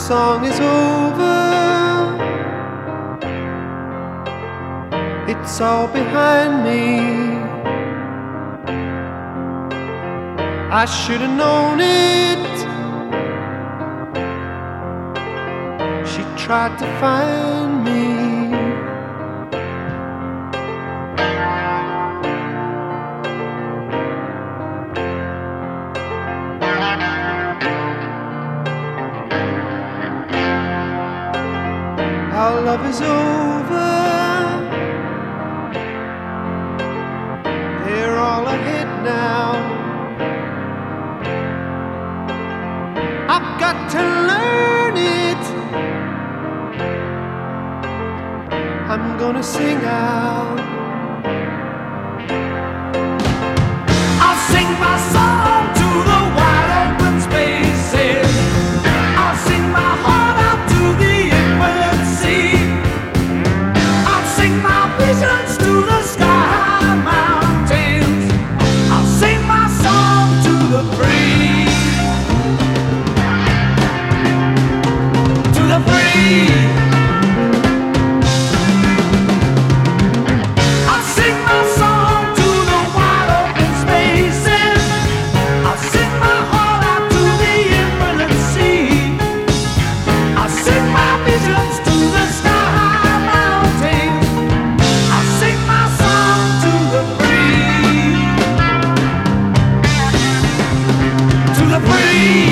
song is over, it's all behind me. I should have known it. She tried to find me. Our love is over, they're all ahead now. I've got to learn it. I'm gonna sing out. I'll sing my song to the wide open spaces. I'll sing my heart out to the infinite sea. I'll sing my visions to the sky mountains. I'll sing my song to the free. To the free. I'll sing my song to the wide open spaces. I'll sing my heart out to the infinite sea. I'll sing my visions to the sky mountains. I'll sing my song to the free. To the free.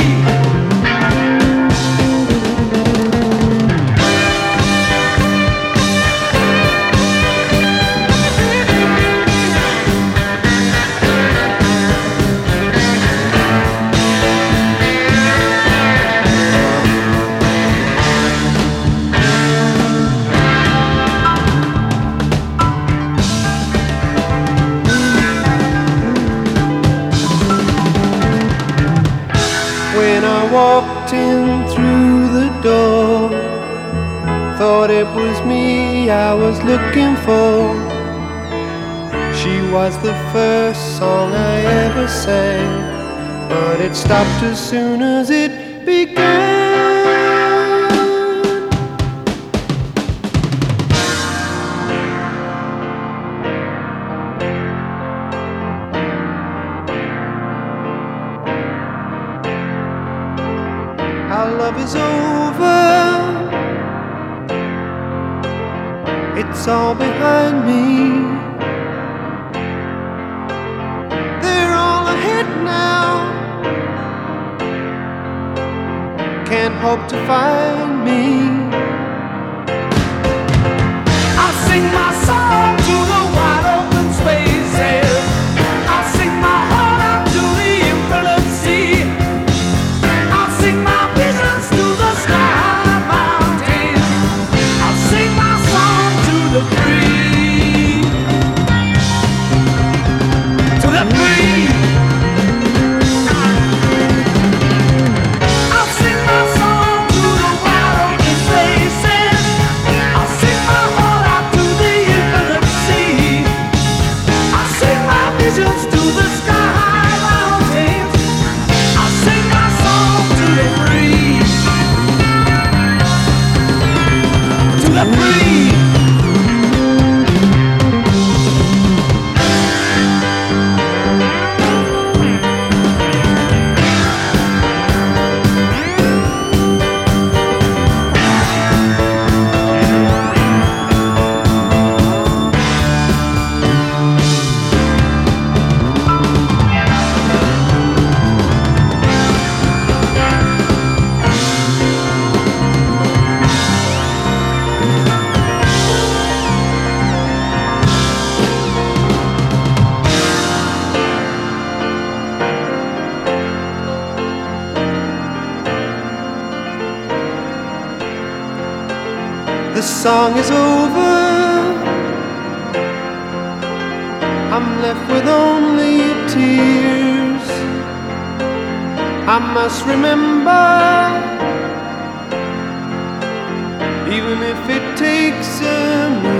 When I walked in through the door, thought it was me I was looking for. She was the first song I ever sang, but it stopped as soon as it began. Our love is over, it's all behind me. They're all ahead now, can't hope to find me. I'll sing my song to the wide open spaces. I'll sing my heart out to the infinite sea. I'll sing my visions to the sky mountains. I'll sing my song to the free. To the free. I'll sing my song to the wide open spaces. I'll sing my heart out to the infinite sea. I'll sing my visions to the sky mountains. I'll sing my song to the free. To the free. The song is over, I'm left with only tears. I must remember, even if it takes a